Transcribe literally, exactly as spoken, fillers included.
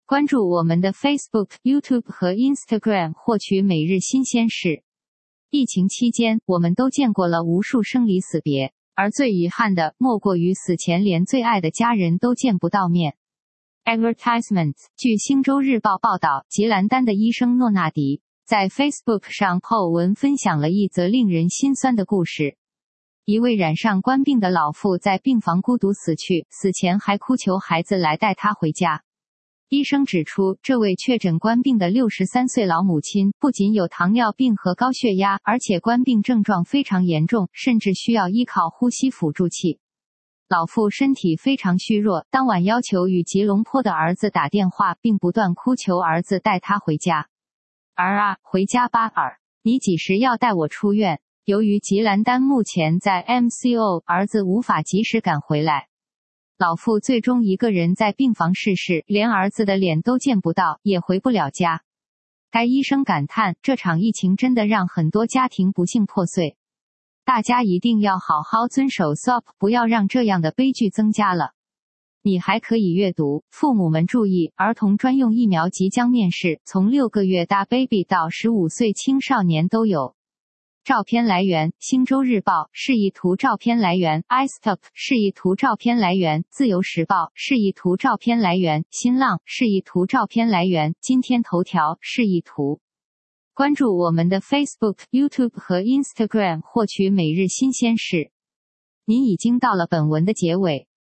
关注我们的 Facebook、YouTube 和 Instagram 获取每日新鲜事。疫情期间，我们都见过了无数生离死别，而最遗憾的莫过于死前连最爱的家人都见不到面。Advertisement。 据星洲日报报道，吉兰丹的医生诺纳迪在 Facebook 上 po 文分享了一则令人心酸的故事。一位染上冠病的老妇在病房孤独死去，死前还哭求孩子来带她回家。医生指出，这位确诊冠病的六十三岁老母亲不仅有糖尿病和高血压，而且冠病症状非常严重，甚至需要依靠呼吸辅助器。老妇身体非常虚弱，当晚要求与吉隆坡的儿子打电话，并不断哭求儿子带她回家。儿啊，回家吧，儿，你几时要带我出院？由于吉兰丹目前在 M C O， 儿子无法及时赶回来。老妇最终一个人在病房逝世，连儿子的脸都见不到，也回不了家。该医生感叹，这场疫情真的让很多家庭不幸破碎。大家一定要好好遵守 S O P， 不要让这样的悲剧增加了。你还可以阅读，父母们注意，儿童专用疫苗即将面世，从六个月大 baby 到十五岁青少年都有。照片来源：星洲日报，示意图照片来源 iStop， 示意图照片来源自由时报，示意图照片来源新浪，示意图照片来源今天头条，示意图。关注我们的 Facebook、YouTube 和 Instagram 获取每日新鲜事。您已经到了本文的结尾。